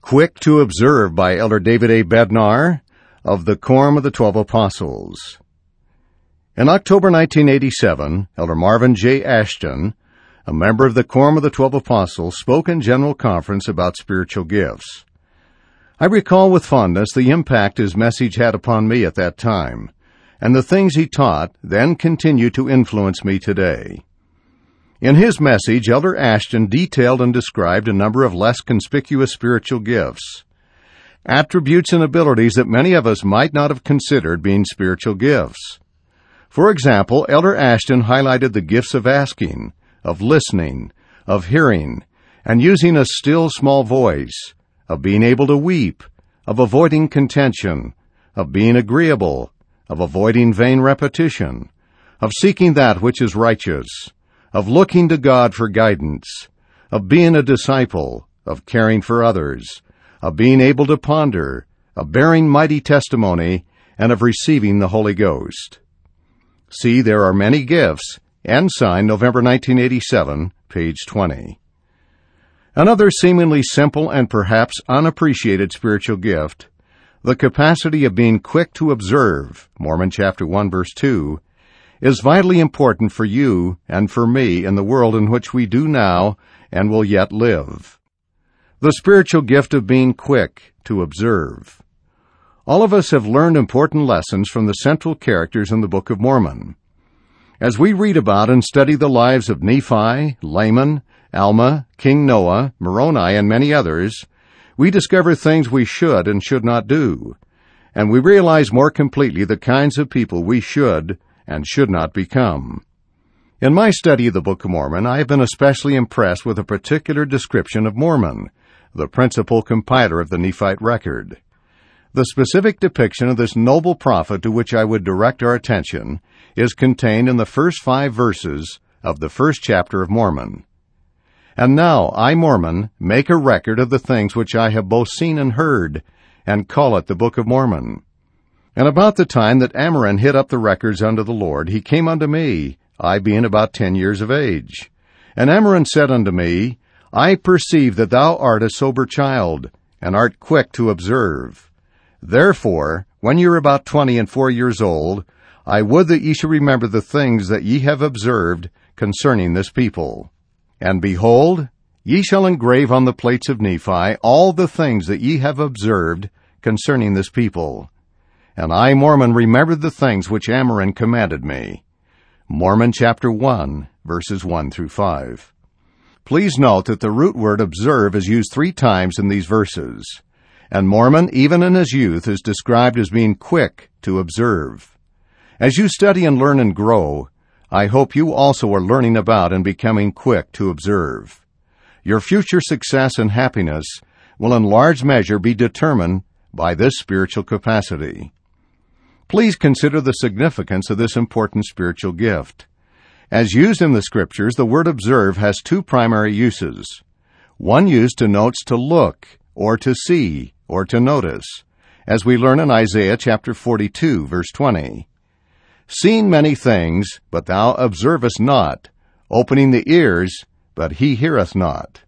Quick to Observe by Elder David A. Bednar of the Quorum of the 12 Apostles. In October 1987, Elder Marvin J. Ashton, a member of the Quorum of the 12 Apostles, spoke in General Conference about spiritual gifts. I recall with fondness the impact his message had upon me at that time, and the things he taught then continue to influence me today. In his message, Elder Ashton detailed and described a number of less conspicuous spiritual gifts, attributes and abilities that many of us might not have considered being spiritual gifts. For example, Elder Ashton highlighted the gifts of asking, of listening, of hearing, and using a still small voice, of being able to weep, of avoiding contention, of being agreeable, of avoiding vain repetition, of seeking that which is righteous, of looking to God for guidance, of being a disciple, of caring for others, of being able to ponder, of bearing mighty testimony, and of receiving the Holy Ghost. See, there are many gifts, and signed November 1987, page 20. Another seemingly simple and perhaps unappreciated spiritual gift, the capacity of being quick to observe, Mormon chapter 1, verse 2, is vitally important for you and for me in the world in which we do now and will yet live. The spiritual gift of being quick to observe. All of us have learned important lessons from the central characters in the Book of Mormon. As we read about and study the lives of Nephi, Laman, Alma, King Noah, Moroni, and many others, we discover things we should and should not do, and we realize more completely the kinds of people we should and should not become. In my study of the Book of Mormon, I have been especially impressed with a particular description of Mormon, the principal compiler of the Nephite record. The specific depiction of this noble prophet to which I would direct our attention is contained in the first 5 verses of the first chapter of Mormon. And now I, Mormon, make a record of the things which I have both seen and heard, and call it the Book of Mormon. And about the time that Ammoron hid up the records unto the Lord, he came unto me, I being about 10 years of age. And Ammoron said unto me, I perceive that thou art a sober child, and art quick to observe. Therefore, when ye are about 24 years old, I would that ye should remember the things that ye have observed concerning this people. And behold, ye shall engrave on the plates of Nephi all the things that ye have observed concerning this people. And I, Mormon, remembered the things which Ammoron commanded me. Mormon chapter 1, verses 1 through 5. Please note that the root word observe is used 3 times in these verses. And Mormon, even in his youth, is described as being quick to observe. As you study and learn and grow, I hope you also are learning about and becoming quick to observe. Your future success and happiness will in large measure be determined by this spiritual capacity. Please consider the significance of this important spiritual gift. As used in the Scriptures, the word observe has 2 primary uses. One use denotes to look, or to see, or to notice, as we learn in Isaiah chapter 42, verse 20. Seeing many things, but thou observest not, opening the ears, but he heareth not.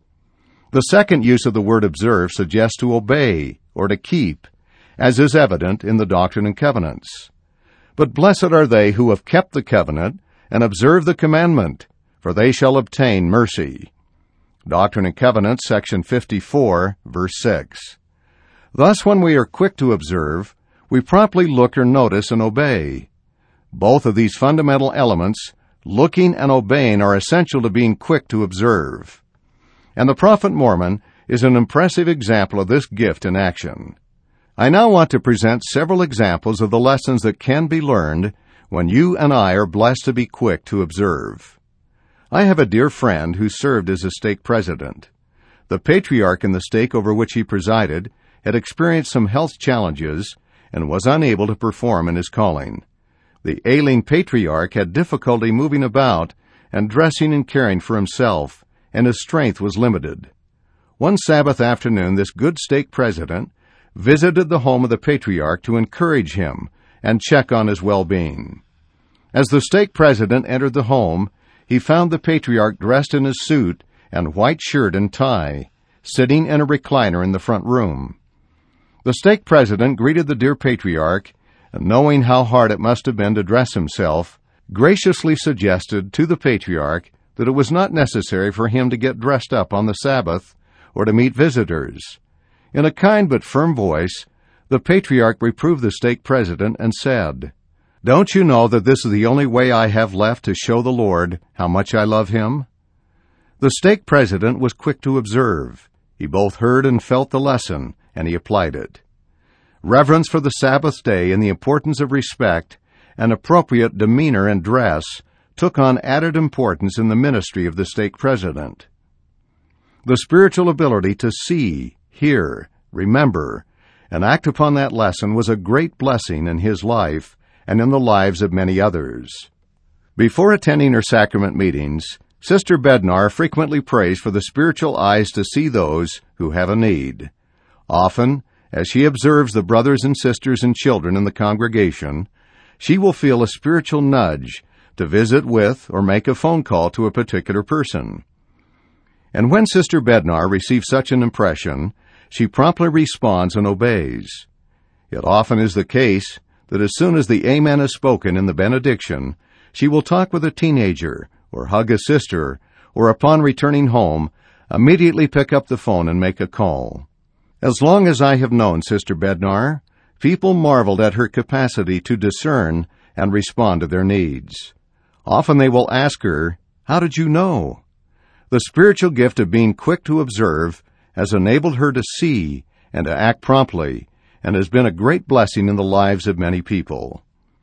The second use of the word observe suggests to obey, or to keep, as is evident in the Doctrine and Covenants. But blessed are they who have kept the covenant and observe the commandment, for they shall obtain mercy. Doctrine and Covenants, section 54, verse 6. Thus, when we are quick to observe, we promptly look or notice and obey. Both of these fundamental elements, looking and obeying, are essential to being quick to observe. And the prophet Mormon is an impressive example of this gift in action. I now want to present several examples of the lessons that can be learned when you and I are blessed to be quick to observe. I have a dear friend who served as a stake president. The patriarch in the stake over which he presided had experienced some health challenges and was unable to perform in his calling. The ailing patriarch had difficulty moving about and dressing and caring for himself, and his strength was limited. One Sabbath afternoon, this good stake president visited the home of the patriarch to encourage him and check on his well-being. As the stake president entered the home, he found the patriarch dressed in his suit and white shirt and tie, sitting in a recliner in the front room. The stake president greeted the dear patriarch, and knowing how hard it must have been to dress himself, graciously suggested to the patriarch that it was not necessary for him to get dressed up on the Sabbath or to meet visitors. In a kind but firm voice, the patriarch reproved the stake president and said, "Don't you know that this is the only way I have left to show the Lord how much I love Him?" The stake president was quick to observe. He both heard and felt the lesson, and he applied it. Reverence for the Sabbath day and the importance of respect and appropriate demeanor and dress took on added importance in the ministry of the stake president. The spiritual ability to see, hear, remember, and act upon that lesson was a great blessing in his life and in the lives of many others. Before attending her sacrament meetings, Sister Bednar frequently prays for the spiritual eyes to see those who have a need. Often, as she observes the brothers and sisters and children in the congregation, she will feel a spiritual nudge to visit with or make a phone call to a particular person. And when Sister Bednar receives such an impression, she promptly responds and obeys. It often is the case that as soon as the Amen is spoken in the benediction, she will talk with a teenager, or hug a sister, or upon returning home, immediately pick up the phone and make a call. As long as I have known Sister Bednar, people marveled at her capacity to discern and respond to their needs. Often they will ask her, "How did you know?" The spiritual gift of being quick to observe has enabled her to see and to act promptly, and has been a great blessing in the lives of many people.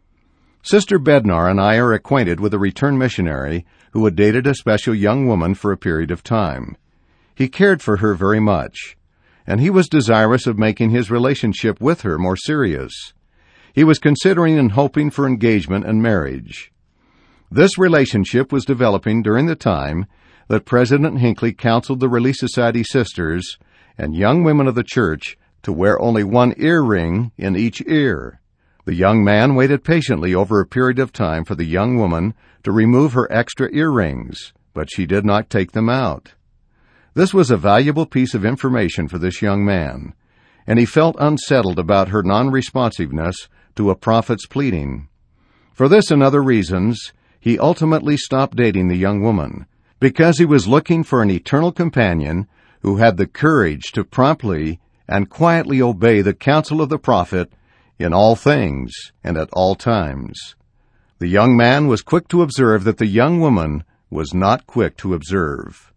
Sister Bednar and I are acquainted with a returned missionary who had dated a special young woman for a period of time. He cared for her very much, and he was desirous of making his relationship with her more serious. He was considering and hoping for engagement and marriage. This relationship was developing during the time that President Hinckley counseled the Relief Society sisters and young women of the church to wear only one earring in each ear. The young man waited patiently over a period of time for the young woman to remove her extra earrings, but she did not take them out. This was a valuable piece of information for this young man, and he felt unsettled about her non-responsiveness to a prophet's pleading. For this and other reasons, he ultimately stopped dating the young woman, because he was looking for an eternal companion who had the courage to promptly and quietly obey the counsel of the prophet in all things and at all times. The young man was quick to observe that the young woman was not quick to observe.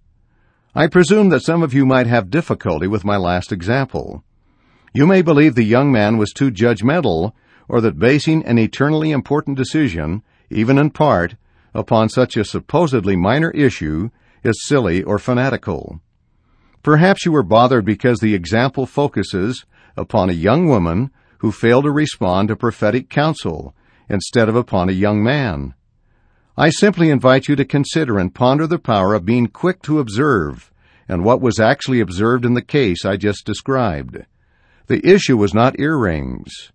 I presume that some of you might have difficulty with my last example. You may believe the young man was too judgmental, or that basing an eternally important decision, even in part, upon such a supposedly minor issue is silly or fanatical. Perhaps you were bothered because the example focuses upon a young woman who failed to respond to prophetic counsel instead of upon a young man. I simply invite you to consider and ponder the power of being quick to observe and what was actually observed in the case I just described. The issue was not earrings.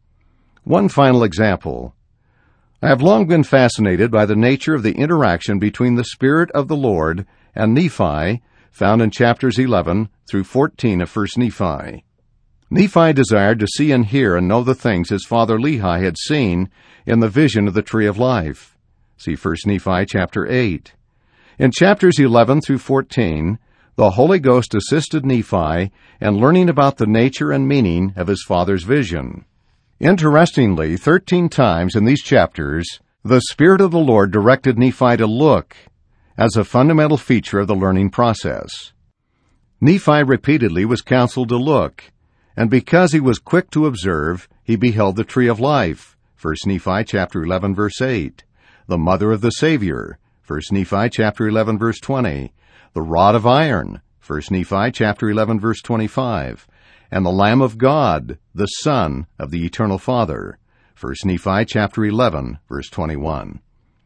One final example. I have long been fascinated by the nature of the interaction between the Spirit of the Lord and Nephi, found in chapters 11 through 14 of 1 Nephi. Nephi desired to see and hear and know the things his father Lehi had seen in the vision of the tree of life. See 1 Nephi chapter 8. In chapters 11 through 14, the Holy Ghost assisted Nephi in learning about the nature and meaning of his father's vision. Interestingly, 13 times in these chapters, the Spirit of the Lord directed Nephi to look as a fundamental feature of the learning process. Nephi repeatedly was counseled to look, and because he was quick to observe, he beheld the tree of life, 1 Nephi chapter 11 verse 8, the mother of the Savior, 1 Nephi chapter 11 verse 20, the rod of iron, 1 Nephi chapter 11 verse 25, and the Lamb of God, the Son of the Eternal Father, 1 Nephi chapter 11 verse 21.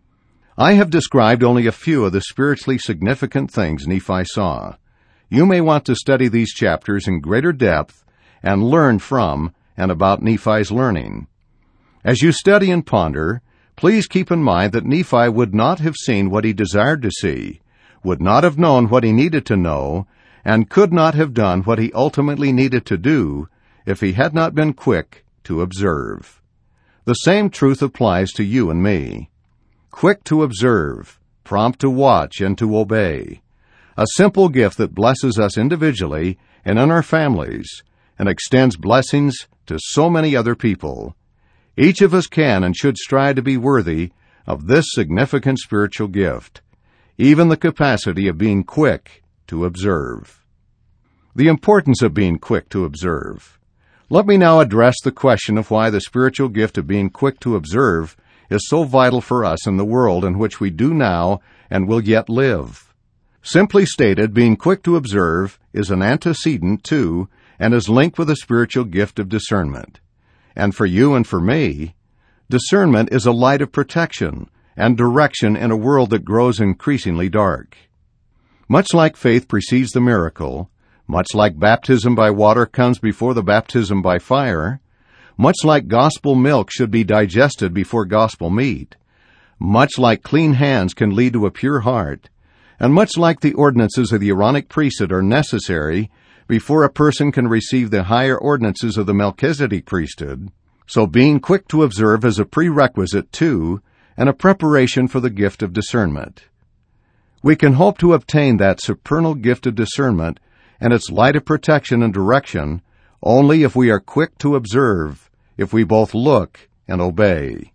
I have described only a few of the spiritually significant things Nephi saw. You may want to study these chapters in greater depth and learn from and about Nephi's learning. As you study and ponder, please keep in mind that Nephi would not have seen what he desired to see, would not have known what he needed to know, and could not have done what he ultimately needed to do if he had not been quick to observe. The same truth applies to you and me. Quick to observe, prompt to watch and to obey. A simple gift that blesses us individually and in our families and extends blessings to so many other people. Each of us can and should strive to be worthy of this significant spiritual gift, even the capacity of being quick to observe. The importance of being quick to observe. Let me now address the question of why the spiritual gift of being quick to observe is so vital for us in the world in which we do now and will yet live. Simply stated, being quick to observe is an antecedent to and is linked with the spiritual gift of discernment. And for you and for me, discernment is a light of protection and direction in a world that grows increasingly dark. Much like faith precedes the miracle, much like baptism by water comes before the baptism by fire, much like gospel milk should be digested before gospel meat, much like clean hands can lead to a pure heart, and much like the ordinances of the Aaronic priesthood are necessary before a person can receive the higher ordinances of the Melchizedek priesthood, so being quick to observe is a prerequisite to and a preparation for the gift of discernment. We can hope to obtain that supernal gift of discernment and its light of protection and direction only if we are quick to observe, if we both look and obey.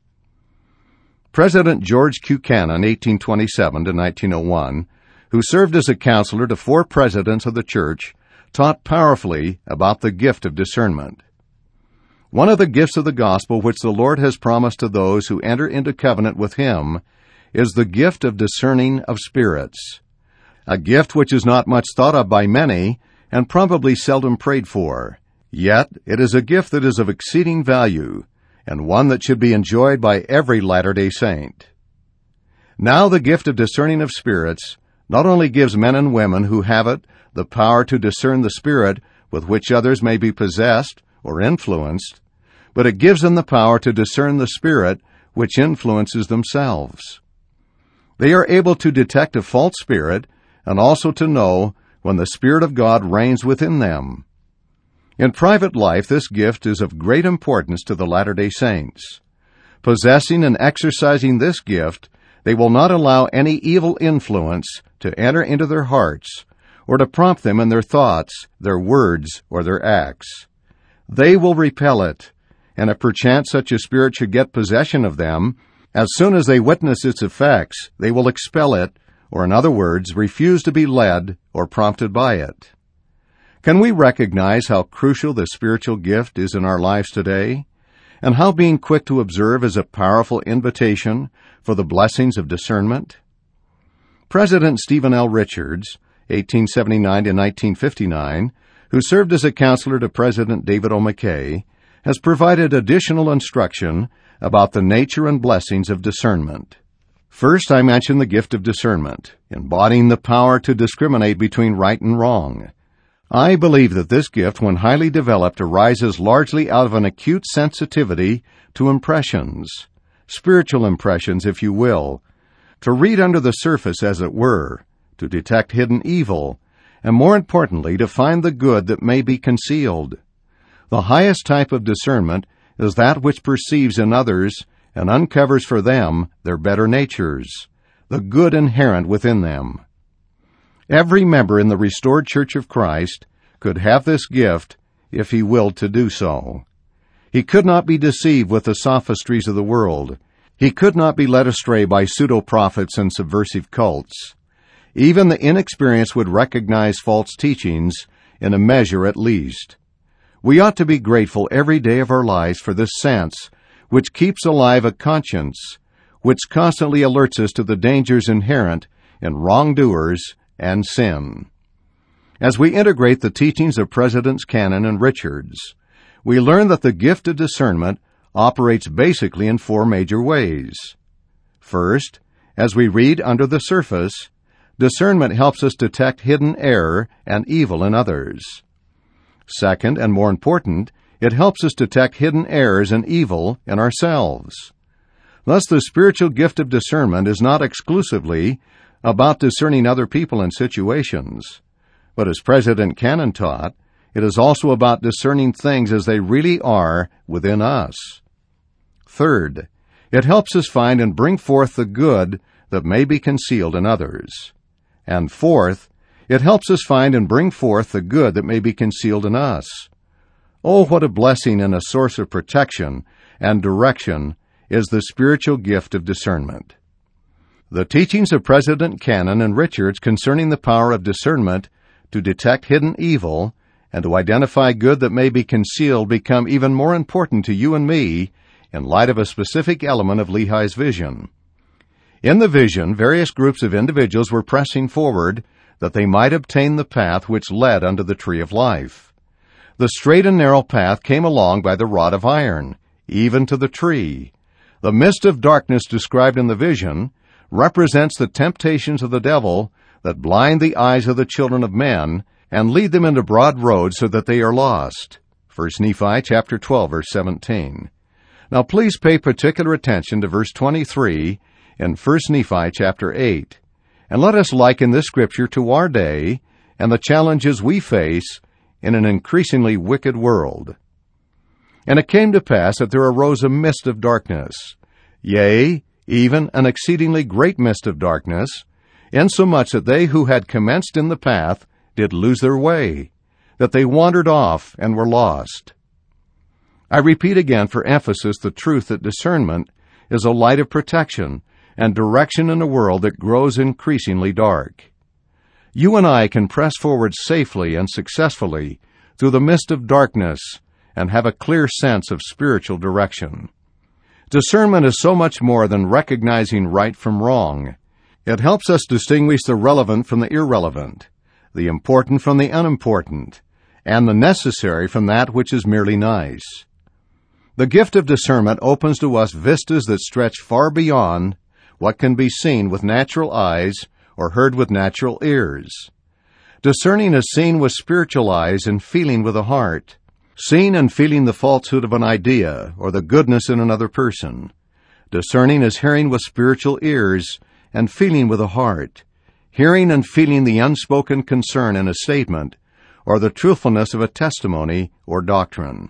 President George Q. Cannon, 1827 to 1901, who served as a counselor to 4 presidents of the church, taught powerfully about the gift of discernment. One of the gifts of the gospel which the Lord has promised to those who enter into covenant with Him is the gift of discerning of spirits, a gift which is not much thought of by many and probably seldom prayed for. Yet it is a gift that is of exceeding value and one that should be enjoyed by every Latter-day Saint. Now the gift of discerning of spirits not only gives men and women who have it the power to discern the spirit with which others may be possessed or influenced, but it gives them the power to discern the spirit which influences themselves. They are able to detect a false spirit and also to know when the Spirit of God reigns within them. In private life, this gift is of great importance to the Latter-day Saints. Possessing and exercising this gift, they will not allow any evil influence to enter into their hearts or to prompt them in their thoughts, their words, or their acts. They will repel it, and if perchance such a spirit should get possession of them, as soon as they witness its effects, they will expel it, or in other words, refuse to be led or prompted by it. Can we recognize how crucial the spiritual gift is in our lives today, and how being quick to observe is a powerful invitation for the blessings of discernment? President Stephen L. Richards, 1879 to 1959, who served as a counselor to President David O. McKay, has provided additional instruction about the nature and blessings of discernment. First, I mention the gift of discernment, embodying the power to discriminate between right and wrong. I believe that this gift, when highly developed, arises largely out of an acute sensitivity to impressions, spiritual impressions, if you will, to read under the surface, as it were, to detect hidden evil, and more importantly, to find the good that may be concealed. The highest type of discernment is that which perceives in others and uncovers for them their better natures, the good inherent within them. Every member in the restored Church of Christ could have this gift if he willed to do so. He could not be deceived with the sophistries of the world. He could not be led astray by pseudo-prophets and subversive cults. Even the inexperienced would recognize false teachings, in a measure at least. We ought to be grateful every day of our lives for this sense, which keeps alive a conscience, which constantly alerts us to the dangers inherent in wrongdoers and sin. As we integrate the teachings of Presidents Cannon and Richards, we learn that the gift of discernment operates basically in 4 major ways. First, as we read under the surface, discernment helps us detect hidden error and evil in others. Second, and more important, it helps us detect hidden errors and evil in ourselves. Thus, the spiritual gift of discernment is not exclusively about discerning other people and situations, But as President Cannon taught, it is also about discerning things as they really are within us. Third, it helps us find and bring forth the good that may be concealed in others. And fourth, it helps us find and bring forth the good that may be concealed in us. Oh, what a blessing and a source of protection and direction is the spiritual gift of discernment. The teachings of President Cannon and Richards concerning the power of discernment to detect hidden evil and to identify good that may be concealed become even more important to you and me in light of a specific element of Lehi's vision. In the vision, various groups of individuals were pressing forward that they might obtain the path which led unto the tree of life. The straight and narrow path came along by the rod of iron, even to the tree. The mist of darkness described in the vision represents the temptations of the devil that blind the eyes of the children of men and lead them into broad roads so that they are lost. 1 Nephi chapter 12, verse 17. Now please pay particular attention to verse 23 in 1 Nephi chapter 8, and let us liken this scripture to our day and the challenges we face in an increasingly wicked world. And it came to pass that there arose a mist of darkness, yea, even an exceedingly great mist of darkness, insomuch that they who had commenced in the path did lose their way, that they wandered off and were lost. I repeat again for emphasis the truth that discernment is a light of protection and direction in a world that grows increasingly dark. You and I can press forward safely and successfully through the mist of darkness and have a clear sense of spiritual direction. Discernment is so much more than recognizing right from wrong. It helps us distinguish the relevant from the irrelevant, the important from the unimportant, and the necessary from that which is merely nice. The gift of discernment opens to us vistas that stretch far beyond what can be seen with natural eyes or heard with natural ears. Discerning is seen with spiritual eyes and feeling with the heart. Seeing and feeling the falsehood of an idea or the goodness in another person. Discerning is hearing with spiritual ears and feeling with the heart. Hearing and feeling the unspoken concern in a statement or the truthfulness of a testimony or doctrine.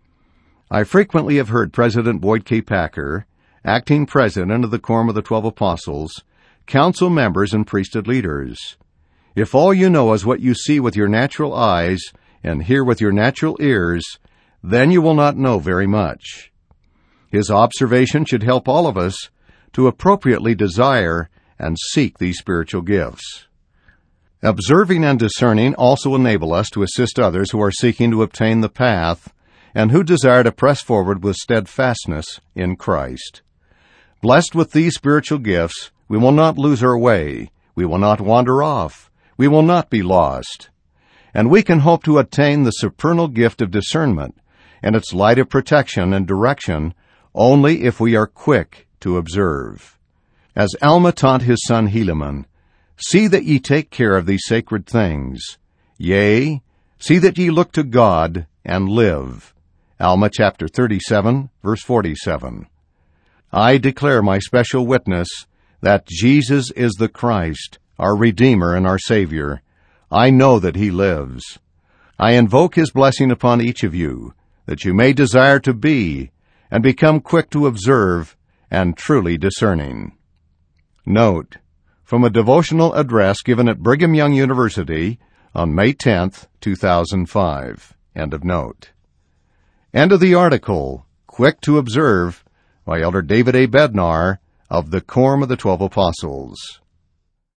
I frequently have heard President Boyd K. Packer, acting president of the Quorum of the 12 Apostles, council members and priesthood leaders. If all you know is what you see with your natural eyes and hear with your natural ears, then you will not know very much. His observation should help all of us to appropriately desire and seek these spiritual gifts. Observing and discerning also enable us to assist others who are seeking to obtain the path and who desire to press forward with steadfastness in Christ. Blessed with these spiritual gifts, we will not lose our way, we will not wander off, we will not be lost. And we can hope to attain the supernal gift of discernment and its light of protection and direction only if we are quick to observe. As Alma taught his son Helaman, see that ye take care of these sacred things. Yea, see that ye look to God and live. Alma chapter 37, verse 47. I declare my special witness that Jesus is the Christ, our Redeemer and our Savior. I know that He lives. I invoke His blessing upon each of you, that you may desire to be and become quick to observe and truly discerning. Note, from a devotional address given at Brigham Young University on May 10th, 2005. End of note. End of the article, Quick to Observe, by Elder David A. Bednar of the Quorum of the 12 Apostles.